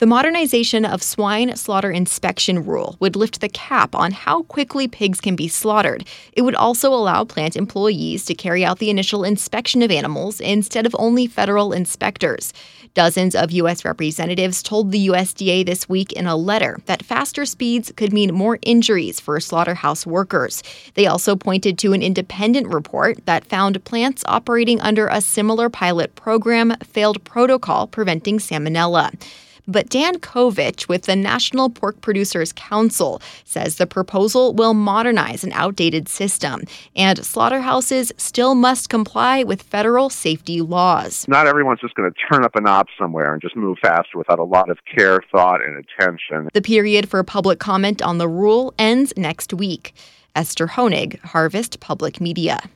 The modernization of swine slaughter inspection rule would lift the cap on how quickly pigs can be slaughtered. It would also allow plant employees to carry out the initial inspection of animals instead of only federal inspectors. Dozens of U.S. representatives told the USDA this week in a letter that faster speeds could mean more injuries for slaughterhouse workers. They also pointed to an independent report that found plants operating under a similar pilot program failed protocol preventing salmonella. But Dan Kovich with the National Pork Producers Council says the proposal will modernize an outdated system, and slaughterhouses still must comply with federal safety laws. Not everyone's just going to turn up a knob somewhere and just move faster without a lot of care, thought, and attention. The period for public comment on the rule ends next week. Esther Honig, Harvest Public Media.